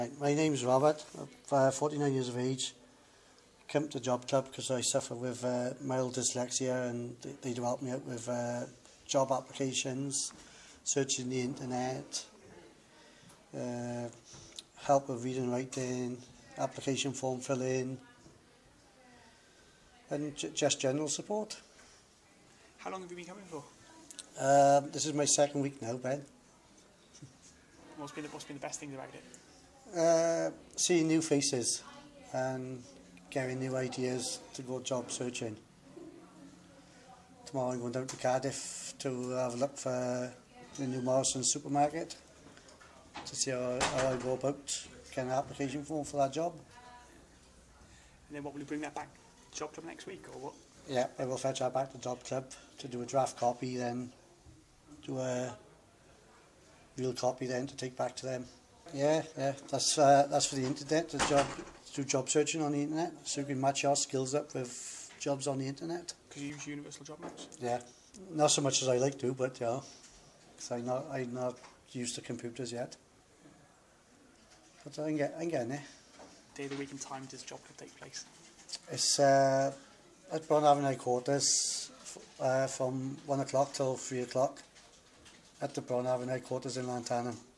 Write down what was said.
My name's Robert, I'm 49 years of age. Come to Job Club because I suffer with mild dyslexia, and they do help me out with job applications, searching the internet, help with reading and writing, application form filling, and just general support. How long have you been coming for? This is my second week now, Ben. What's been the best things about it? Seeing new faces and getting new ideas to go job searching. Tomorrow I'm going down to Cardiff to have a look for the new Morrison's supermarket to see how I go about getting an application form for that job. And then what, will you bring that back to Job Club next week, or what? Yeah, I will fetch that back to Job Club to do a draft copy, then do a real copy then to take back to them. Yeah, that's for the internet, do job searching on the internet, so you can match your skills up with jobs on the internet. Because you use Universal Job Match? Yeah, not so much as I like to, but yeah, because I'm not used to computers yet. But I'm getting there. Day of the week and time does Job Club take place? It's at Brown Avenue quarters from 1 o'clock till 3 o'clock at the Brown Avenue quarters in Lantana.